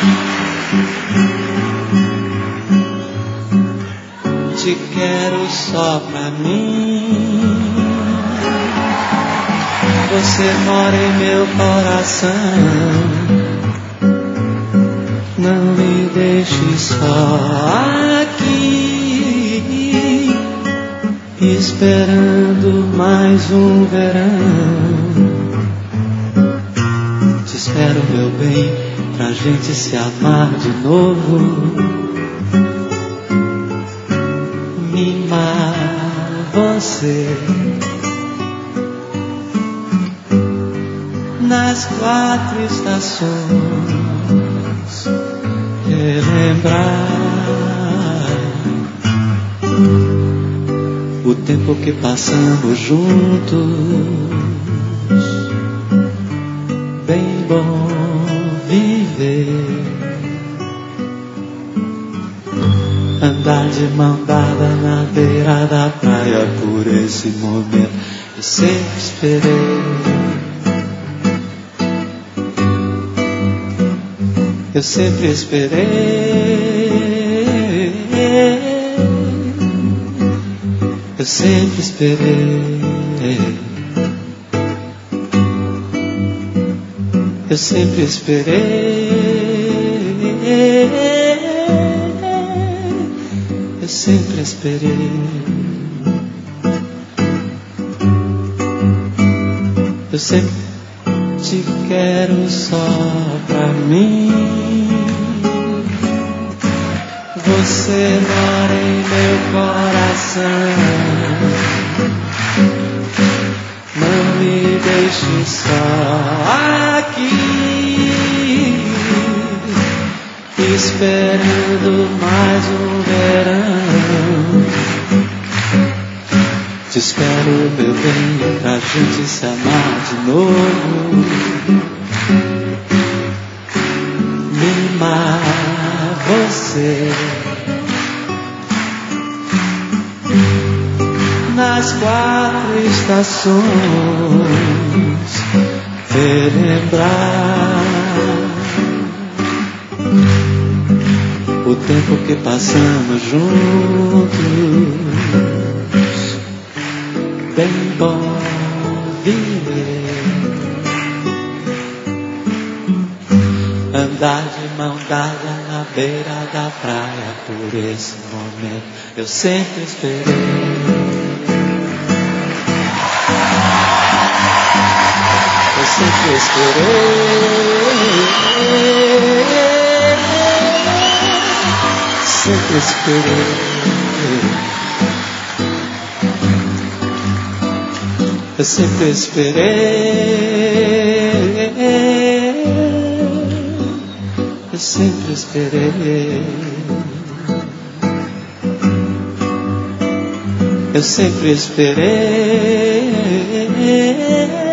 Te quero só pra mim. Você mora em meu coração. Não me deixe só aqui, esperando mais um verão. Te espero, meu bem, pra gente se amar de novo. Mimar você nas 4 estações, relembrar o tempo que passamos juntos. Bem bom viver, andar de mão dada na beira da praia. Por esse momento eu sempre esperei. Eu sempre esperei. Eu sempre esperei. Eu sempre esperei. Eu sempre esperei. Eu sempre te quero só pra mim. Você mora em meu coração. Não me deixe só aqui, esperando mais um verão. Te espero, meu bem, pra gente se amar de novo. Mimar você nas 4 estações, relembrar o tempo que passamos juntos. Bem bom viver, andar de mão dada na beira da praia. Por esse momento eu sempre esperei. Eu sempre esperei. Sempre esperei. Eu sempre esperei. Eu sempre esperei. Eu sempre esperei.